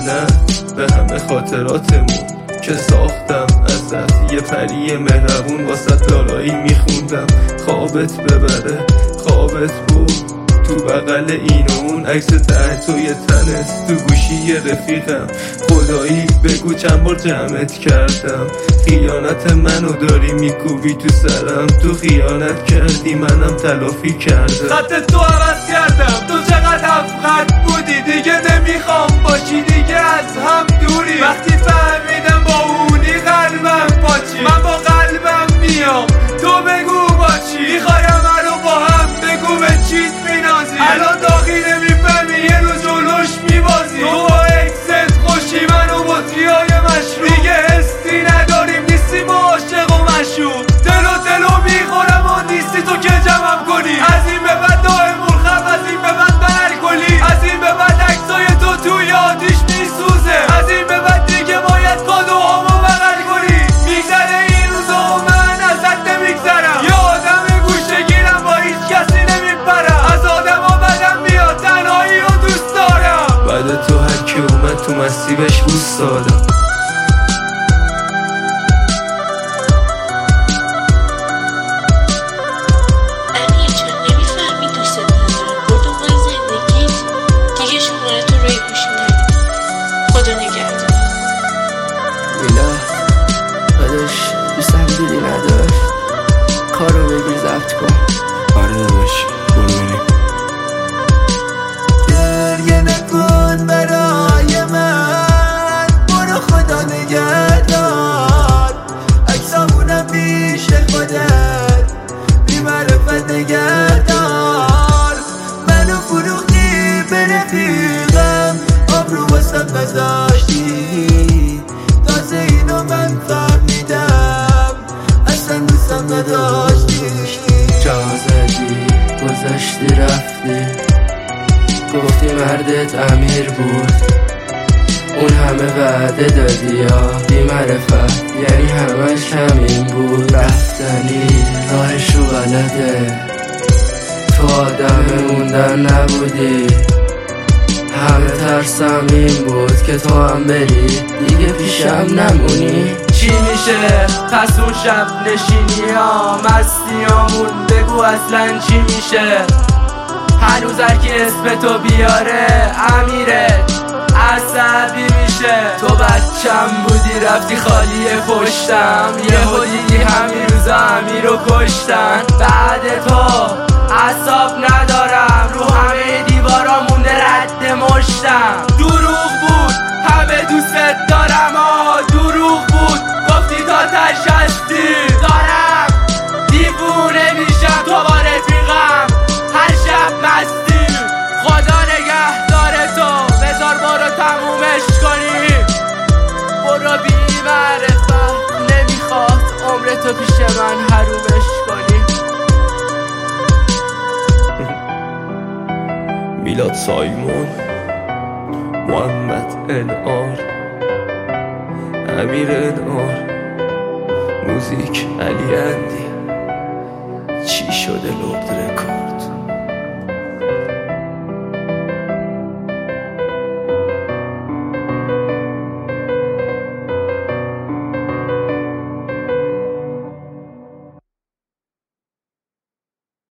نه به همه خاطراتمون که ساختم ازت، یه پری مهربون واسه لالایی میخوندم. خوابت ببره خوابت بود تو بغل این و اون، عکس توی تنت تو گوشی رفیقم. خدایی بگو چند بار جمعت کردم، خیانت منو داری میکوبی تو سرم. تو خیانت کردی منم تلافی کردم. خط تو عوض کردم، تو چقدر افخط بودی، دیگه نمیخوام باشی، دیگه از هم دوری. وقتی فهمیدم با اونی قلبم پاچی، من با قلبم میام تو بگو با چی. میخوایم رو با هم بگو به چیت مینازی، الان داغی نمیفهمی یه رو جلوش میبازی. تو با اکست خوشی منو با تیای مشروع، دیگه حسی نداریم نیستیم عاشق و مشروع. دلو میخورم و نیستی تو که جمعم کنی. از این به بعد دائم مرخب، از این به بعد برکلی، از این به بعد عکسای تو توی آتیش میسوزه. از این به بعد دیگه باید کادوهامو بغل کنی. میگذره این روزا و من ازت نمیگذرم، یه آدم گوشه گیرم با هیچ کسی نمیپرم. از آدم ها بدم میاد، تنهایی رو دوست دارم. بعد تو هر کی اومد تو مسیبش بوست دادم. دوستم دیدی نداشت، کارو بگیر ضبط کن. آره داداش برو بریم. گریه نکن برای من، برو خدا نگهدار. عکسامونم پیش خودت بی معرفت نگهدار. منو فروختی به رفیقم، آبرو واسم نذاشتی. تازه اینو من فهمیدم اصلا دوستم نداشتی. جا زدی گذاشتی رفتی، گفتی مردت امیر بود. اون همه وعده دادی یا بی معرفت، یعنی همش همین بود. رفتنی راهشو بلده، تو آدم موندن نبودی. همه ترسم این بود که تو هم بری، دیگه پیشم نمونی. چی میشه پس اون شب نشینی ها مستیامون، بگو اصلا چی میشه. هنوز هرکی اسم تو بیاره امیره عصبی میشه. تو بچم بودی رفتی خالی پشتم، یهو دیدی همین روزا امیر رو کشتن. بعد تو عصاب ندارم، رو همه دیوارا مونده رد مشتم. دروغ بود همه دوست دارم، دروغ بود گفتی تا تش هستی. دارم دیوونه میشم تو با رفیقم هر شب مستی. خدا نگهدار تو، بذار برو تمومش کنی. برو بی معرفت، نمیخواد عمرتو پیش من حرومش کنی. میلاد سایمون، محمد الار، امیر الار، موزیک علی اندی. چی شده لرد رکورد؟